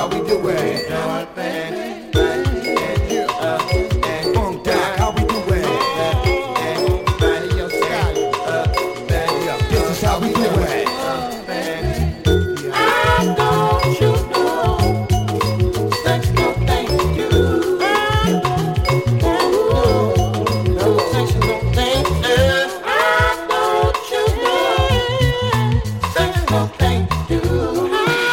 how we do it. Funk that, how we do it. This is how we do it. I don't you know, sex no thing to do. Sex no thing to do. I don't you know, sex no thing to do.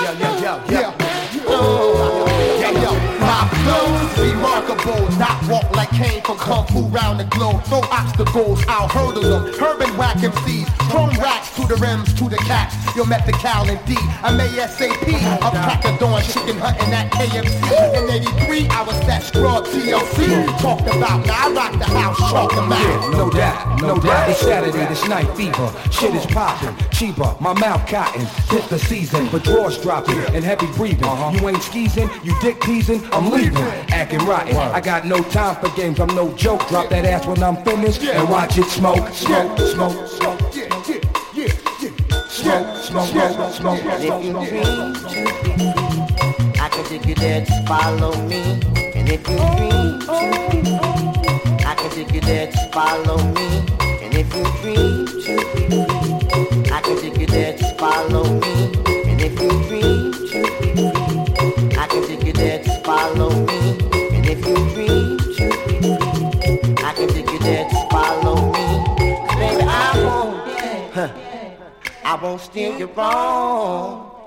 My flow's remarkable, not walk like Kane from Kung Fu round the globe. Throw obstacles, I'll hurdle them. Herb and whack MCs, chrome racks to the rims, to the cats. Your Methical and D, I'm ASAP. Up crack of dawn, chicken hunting at KFC. In 83, I was that scrub TLC. Talked about, now I rock the house, chalk them out. Yeah, no doubt, no doubt. It's Saturday, this night fever. Shit is popping, Chiba, my mouth cotton. Hit the season, but drawers dropping and heavy breathing. You ain't skeezing, you dick teasing, I'm leaving. Acting rotten, I got no time for games, I'm no joke. Drop that ass when I'm finished and watch it smoke, smoke, smoke, smoke. Smoke, smoke, smoke, smoke. And if you dream to be free, I can take you there, just follow me. And if you dream to be free, I can take you there, just follow me. And if you dream to be free, I can take you there, just follow me. And if you dream to be free, I can take you there, just follow me. And if you dream to be free, I can take you there, just follow me. 'Cause baby, I won't steer you wrong.